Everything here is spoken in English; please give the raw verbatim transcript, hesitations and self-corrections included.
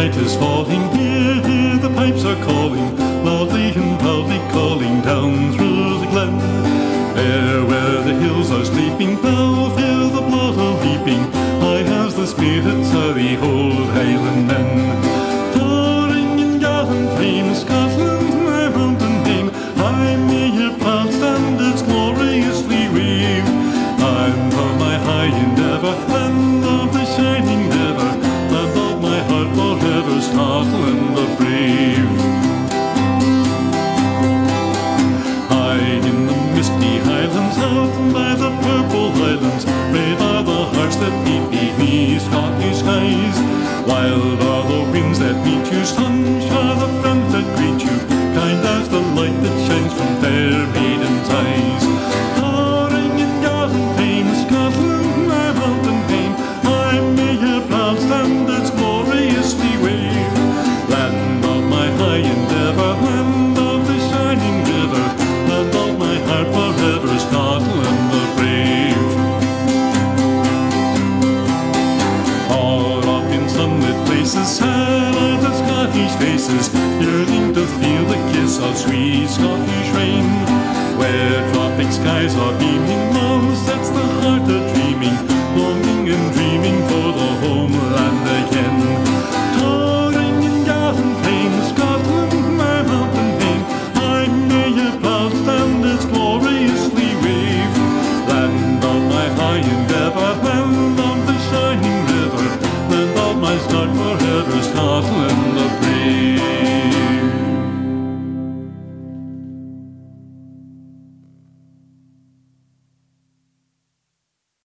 night is falling, hear, hear the pipes are calling, loudly and proudly calling down through the glen. There where the hills are sleeping, thou feel the blood a-leaping, high as the spirits of the old Highland men. Towering in gallant fame, Scotland, my mountain name, I may your proud standards gloriously wave. I'm for my high endeavour, land of the shining never, land of my heart forever, Scotland the brave. High in the misty highlands, out by the purple highlands, brave are the hearts that beat beneath Scottish skies. Wild are the winds that meet you, sunshine are the friends that greet you, kind as the light that shines from fair maidens' eyes. Towering in gallant fame, Scotland, my mountain name, I may your proud standards gloriously wave. Land of my high endeavour, land of the shining river, land of my heart forever, Scotland the brave. Far off in sunlit places, sad are the Scottish faces, yearning to feel the kiss of sweet Scottish rain. Where tropic skies are beaming, love sets the heart a-dreaming, longing and dreaming for the homeland again. Towering in gallant fame, Scotland, my mountain name, I may your proud standards gloriously wave. Land of my high and